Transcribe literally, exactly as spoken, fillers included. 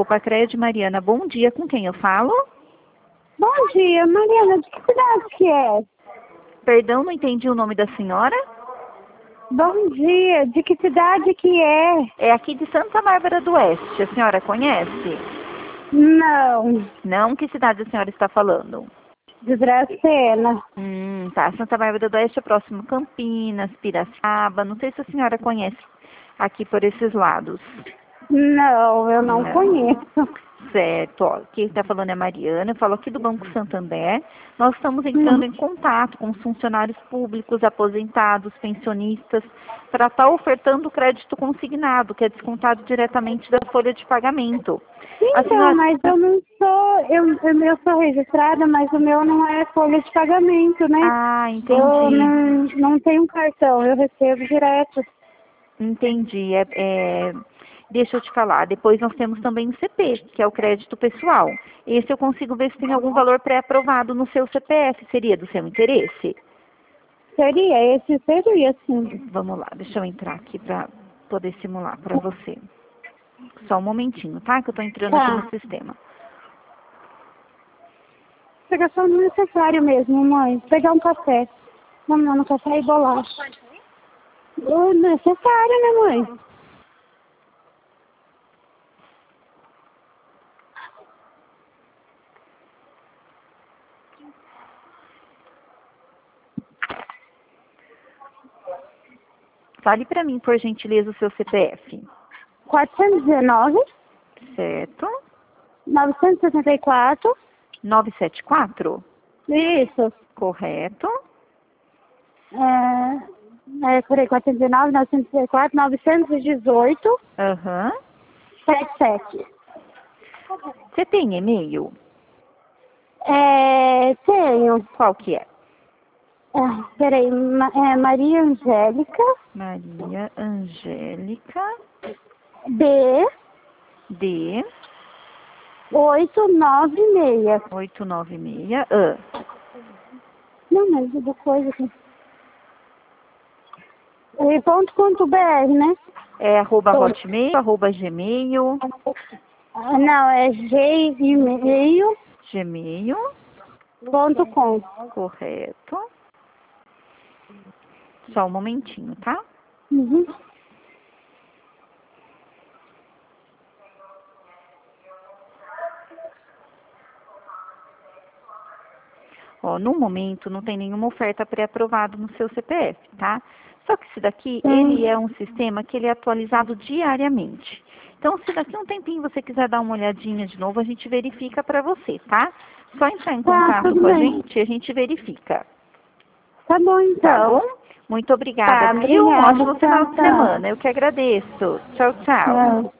Copacred, Mariana, bom dia. Com quem eu falo? Bom dia, Mariana. De que cidade que é? Perdão, não entendi o nome da senhora. Bom dia. De que cidade que é? É aqui de Santa Bárbara do Oeste. A senhora conhece? Não. Não? Que cidade a senhora está falando? De Dracena. Hum, tá. Santa Bárbara do Oeste é próximo Campinas, Piracicaba. Não sei se a senhora conhece aqui por esses lados. Não, eu não, Não. conheço. Certo, ó, quem está falando é a Mariana, eu falo aqui do Banco Santander. Nós estamos entrando Hum. em contato com os funcionários públicos, aposentados, pensionistas, para estar ofertando crédito consignado, que é descontado diretamente da folha de pagamento. A Então, senhora... mas eu não sou, eu, eu, eu sou registrada, mas o meu não é folha de pagamento, né? Ah, entendi. Eu não, não tenho cartão, eu recebo direto. Entendi. É, é... Deixa eu te falar, depois nós temos também o C P, que é o crédito pessoal. Esse eu consigo ver se tem algum valor pré-aprovado no seu C P F, seria do seu interesse? Seria, esse seria, sim. Vamos lá, deixa eu entrar aqui para poder simular para você. Só um momentinho, tá? Que eu tô entrando Tá. aqui no sistema. Pegar só no necessário mesmo, mãe. Pegar um café. Vamos lá no café e bolacha. O necessário, né, mãe? Fale para mim, por gentileza, o seu C P F. quatrocentos e dezenove, Certo? novecentos e sessenta e quatro. novecentos e setenta e quatro? Isso. Correto. É, é, por aí, quatrocentos e dezenove, novecentos e sessenta e quatro, novecentos e dezoito, Aham. setenta e sete. Você tem e-mail? É, tenho. Qual que é? É, peraí, Ma- é, Maria Angélica, Maria Angélica B, D oito nove seis. oito nove seis. Ah. Não, mas é do coisa aqui. É, ponto ponto br, né? É arroba hotmail, arroba gmail, Ah, não, é gmail gmail, ponto com. correto. Só um momentinho, tá? Uhum. Ó, no momento não tem nenhuma oferta pré-aprovada no seu C P F, tá? Só que esse daqui, Hum. ele é um sistema que ele é atualizado diariamente. Então, se daqui a um tempinho você quiser dar uma olhadinha de novo, a gente verifica para você, tá? Só entrar em Tá, contato tudo com a bem. gente, a gente verifica. Tá bom, Tá então. bom? Muito obrigada, Tá, viu? Um obrigada, ótimo final de tchau, tchau. semana. Eu que agradeço. Tchau, tchau. Tchau.